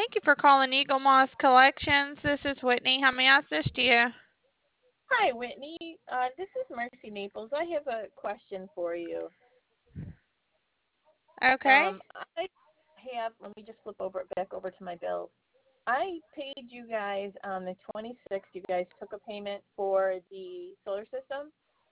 Thank you for calling Eagle Moss Collections. This is Whitney. How may I assist you? Hi, Whitney. This is Mercy Naples. I have a question for you. Okay. I let me just flip back over to my bills. I paid you guys on the 26th. You guys took a payment for the solar system,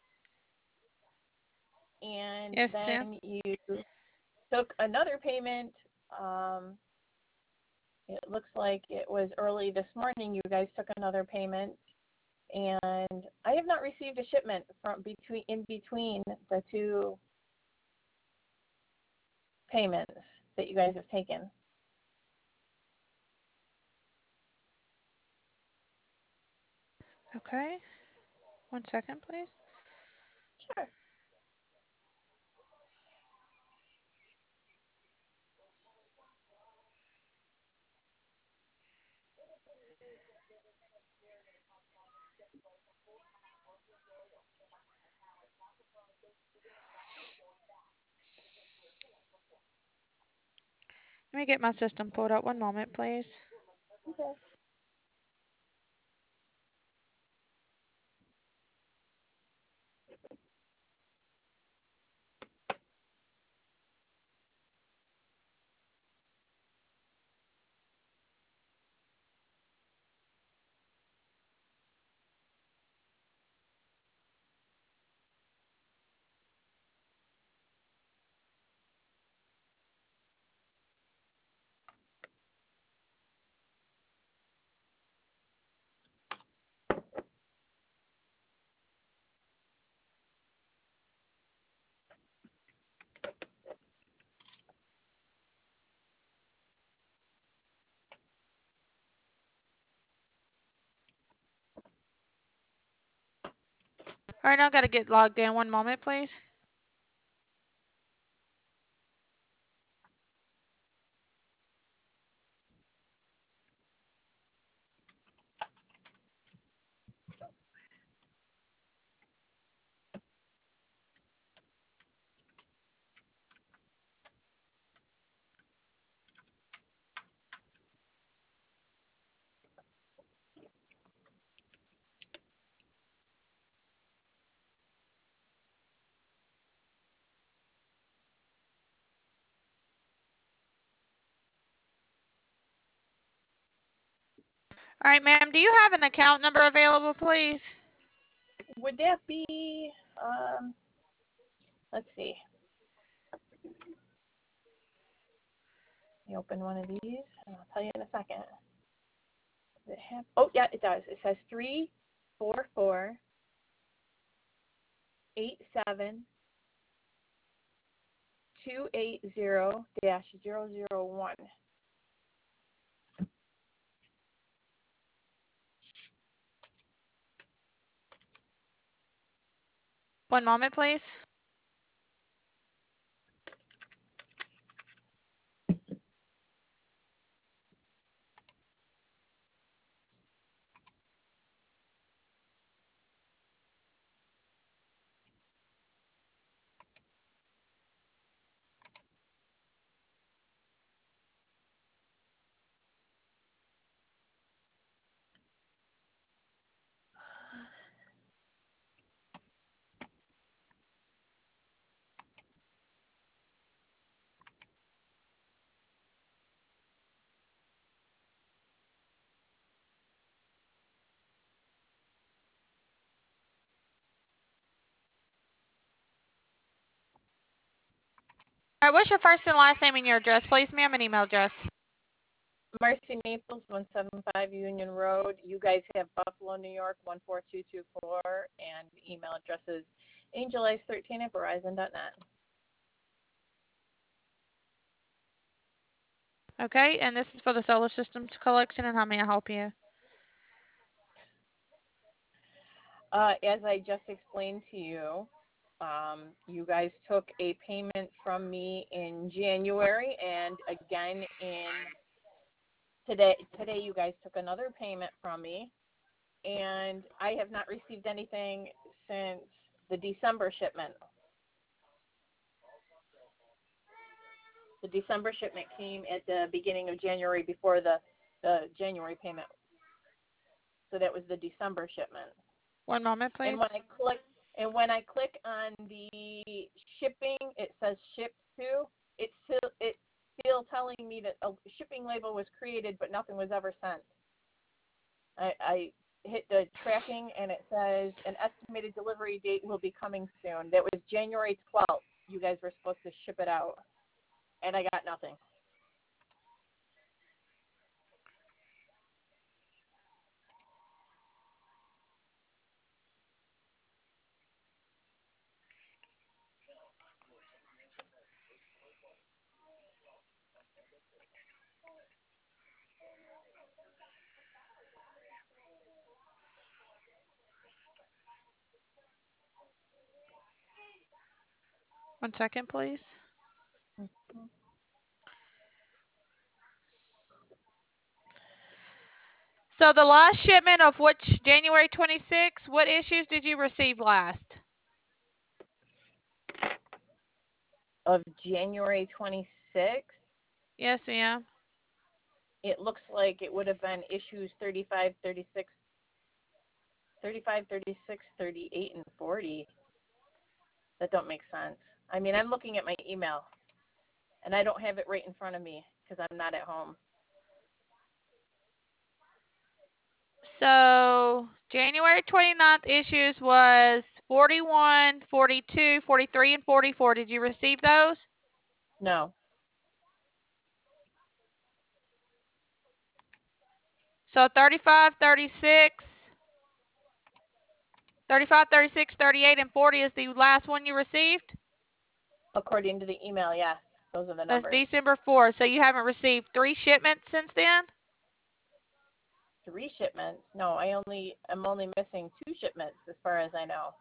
and Yes, ma'am. then you took another payment. Um, it looks like it was early this morning. You guys took another payment, and I have not received a shipment from between the two payments that you guys have taken. Okay. 1 second, please. Sure. Let me get my system pulled up. 1 moment, please. Okay. All right, now I got to get logged in. 1 moment, please. All right, ma'am. Do you have an account number available, please? Would that be, let's see. Let me open one of these, and I'll tell you in a second. Does it have, oh, yeah, it does. It says 344-87-280-001. 1 moment, please. All right, what's your first and last name and your address, please, ma'am, and email address? Mercy Naples, 175 Union Road. You guys have Buffalo, New York, 14224, and email address is angelice13@verizon.net. Okay, and this is for the solar systems collection, and how may I help you? As I just explained to you, you guys took a payment from me in January, and again in today. Today, you guys took another payment from me, and I have not received anything since the December shipment. The December shipment came at the beginning of January before the January payment. So that was the December shipment. One moment, please. And when I click on the shipping, it says ship to. It's still telling me that a shipping label was created, but nothing was ever sent. I hit the tracking, and it says an estimated delivery date will be coming soon. That was January 12th. You guys were supposed to ship it out, and I got nothing. One second, please. So the last shipment of which January 26th, what issues did you receive last? Of January 26th? Yes, ma'am. It looks like it would have been issues 35, 36, 38, and 40. That don't make sense. I mean, I'm looking at my email, and I don't have it right in front of me because I'm not at home. So January 29th issues was 41, 42, 43, and 44. Did you receive those? No. So 35, 36, 35, 36, 38, and 40 is the last one you received? According to the email, yes. Those are the That's numbers. December 4th. So you haven't received 3 shipments since then? 3 shipments? No, I'm only missing 2 shipments as far as I know.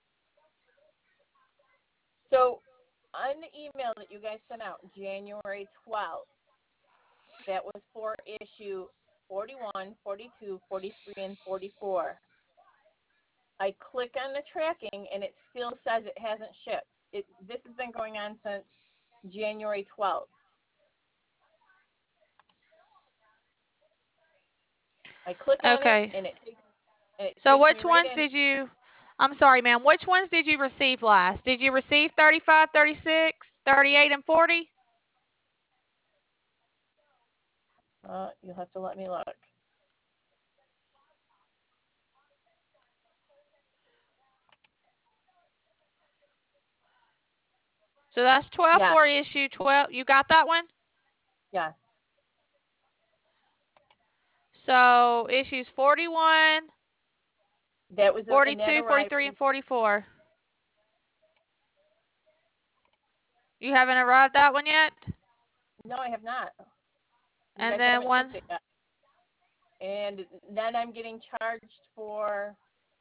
So on the email that you guys sent out, January 12th, that was for issue 41, 42, 43, and 44. I click on the tracking, and it still says it hasn't shipped. This has been going on since January 12th. I click on it, and it takes So me which right ones in. did you, I'm sorry, ma'am, which ones did you receive last? Did you receive 35, 36, 38, and 40? You'll have to let me look. So that's 12 for issue 12. You got that one? Yeah. So issues 41, That was 42, 43, and 44. You haven't arrived that one yet? No, I have not. And then one. And then I'm getting charged for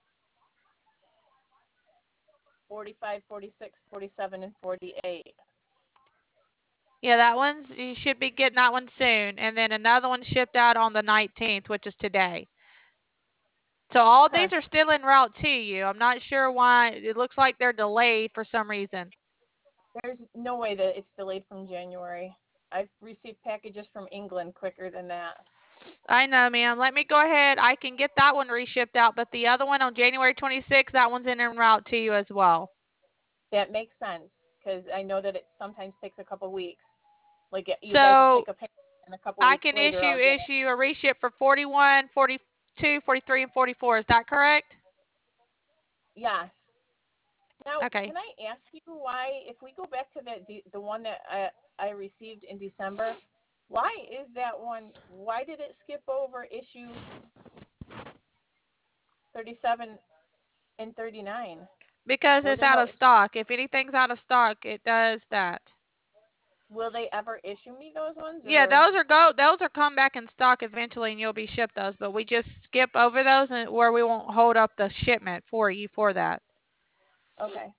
45, 46, 47, and 48. Yeah, that one's, you should be getting that one soon. And then another one shipped out on the 19th, which is today. So all these are still en route to you. I'm not sure why. It looks like they're delayed for some reason. There's no way that it's delayed from January. I've received packages from England quicker than that. I know, ma'am. Let me go ahead. I can get that one reshipped out, but the other one on January 26th, that one's en route to you as well. That makes sense because I know that it sometimes takes a couple weeks. Like you so guys will take a payment and a couple weeks later. I can issue a reship for 41, 42, 43, and 44. Is that correct? Yes. Now, okay. Can I ask you why, if we go back to the one that I received in December, why is that one, why did it skip over issue 37 and 39? Because it's out of stock. If anything's out of stock, it does that. Will they ever issue me those ones? Yeah, those are come back in stock eventually, and you'll be shipped those. But we just skip over those, and where we won't hold up the shipment for you for that. Okay.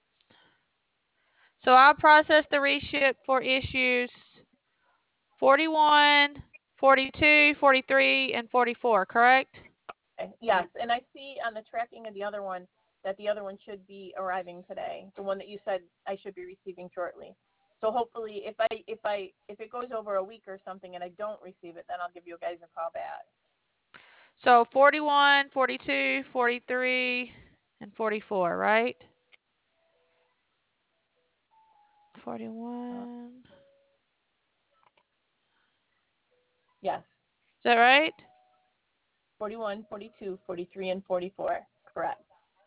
So I'll process the reship for issues 41, 42, 43, and 44. Correct? Okay. Yes, and I see on the tracking of the other one that the other one should be arriving today. The one that you said I should be receiving shortly. So hopefully, if it goes over a week or something and I don't receive it, then I'll give you guys a call back. So 41, 42, 43, and 44, right? 41. Yes. Is that right? 41, 42, 43, and 44. Correct.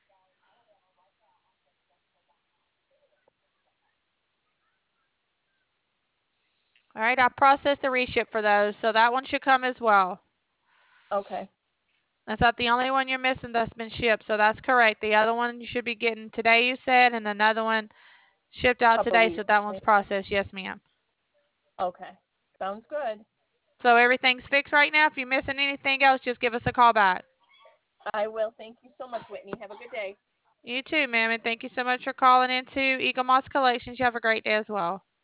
All right, I processed the reship for those, so that one should come as well. Okay. That's not the only one you're missing that's been shipped, so that's correct. The other one you should be getting today, you said, and another one shipped out today, so that one's processed. Yes, ma'am. Okay. Sounds good. So everything's fixed right now. If you're missing anything else, just give us a call back. I will. Thank you so much, Whitney. Have a good day. You too, ma'am, and thank you so much for calling into Eagle Moss Collections. You have a great day as well.